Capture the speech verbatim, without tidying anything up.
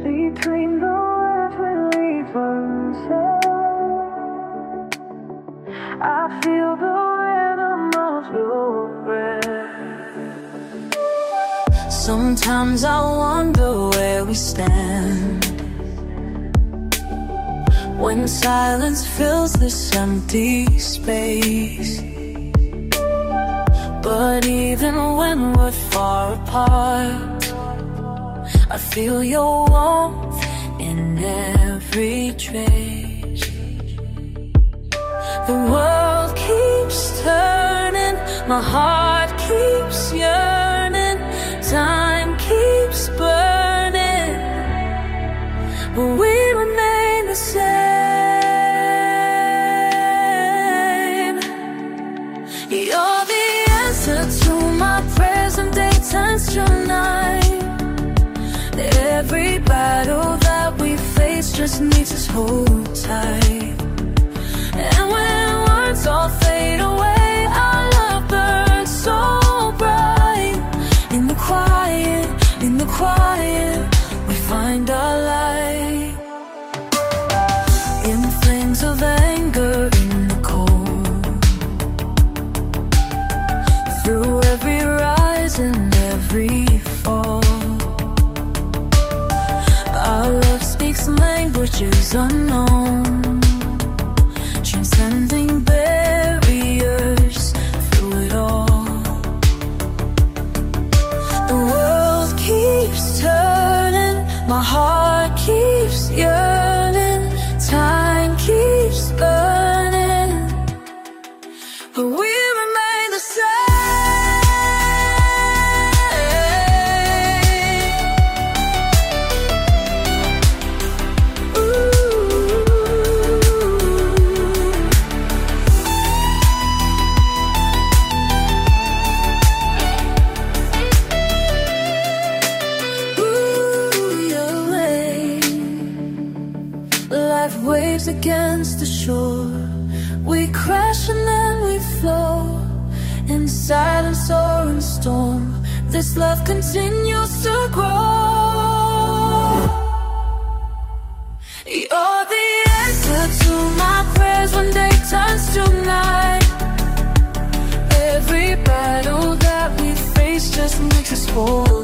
between the words we leave unsaid. I feel the rhythm of your breath. Sometimes I wonder where we stand when silence fills this empty space. But even when we're far apart, I feel your warmth in every trace. The world keeps turning, my heart keeps yearning, time keeps burning, but we remain the same. You're the answer to my present day turns to night. Every battle that we face just needs us hold tight. And when words all fade away, our love burns so bright. In the quiet, in the quiet, we find our light. In flames of anger, in the cold, through every rise and every fall, our love speaks languages unknown, transcending barriers through it all. The world keeps turning, my heart keeps yearning, time keeps burning, but we remain the same. Waves against the shore, we crash and then we flow. In silence or in storm, this love continues to grow. You're the answer to my prayers when day turns to night. Every battle that we face just makes us whole.